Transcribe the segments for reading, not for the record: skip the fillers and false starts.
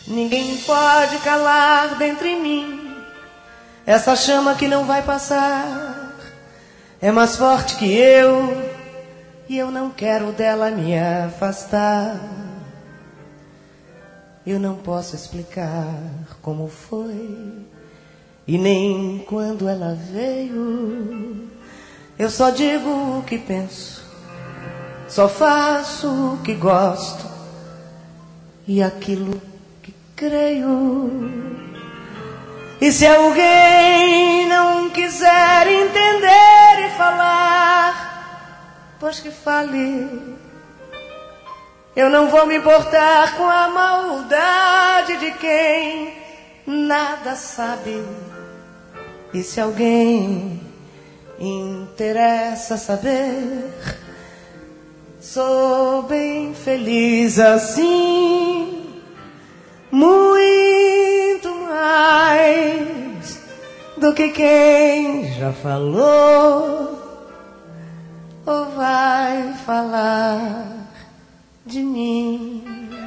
Ninguém pode calar dentro em mim essa chama que não vai passar. É mais forte que eu e eu não quero dela me afastar. Eu não posso explicar como foi e nem quando ela veio. Eu só digo o que penso, só faço o que gosto e aquilo que creio. E se alguém não quiser entender e falar, pois que fale. Eu não vou me importar com a maldade de quem nada sabe. E se alguém interessa saber, sou bem feliz assim, muito mais do que quem já falou ou vai falar de mim.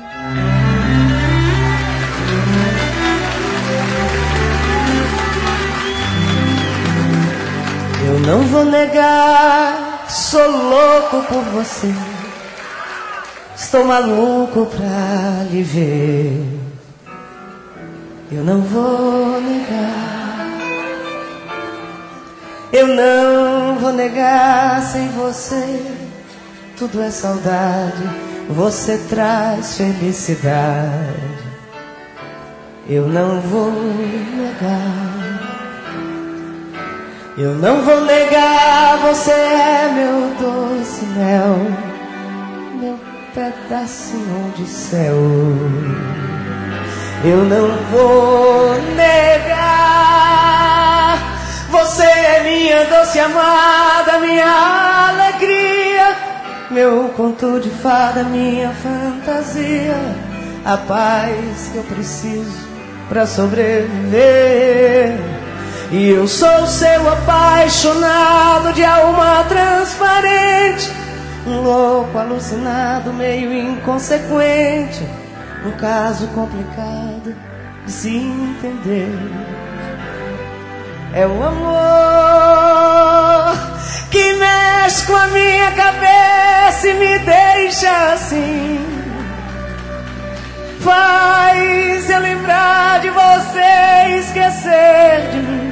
Eu não vou negar, sou louco por você. Estou maluco pra lhe ver. Eu não vou negar. Eu não vou negar, sem você tudo é saudade. Você traz felicidade. Eu não vou negar. Eu não vou negar, você é meu doce mel, meu pedacinho de céu. Eu não vou negar, você é minha doce amada, minha alegria, meu conto de fada, minha fantasia, a paz que eu preciso pra sobreviver. E eu sou seu apaixonado de alma transparente, um louco alucinado, meio inconsequente, um caso complicado de se entender. É o amor que mexe com a minha cabeça e me deixa assim. Faz eu lembrar de você e esquecer de mim.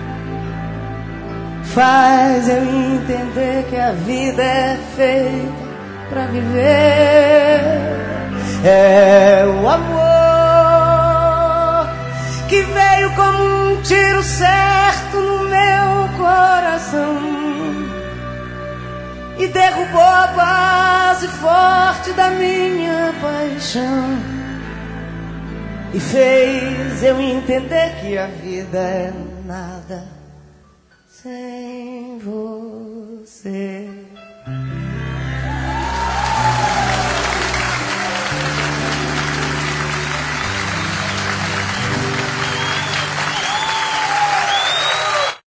Faz eu entender que a vida é feita pra viver. É o amor que veio como um tiro certo no meu coração e derrubou a base forte da minha paixão e fez eu entender que a vida é nada sem você.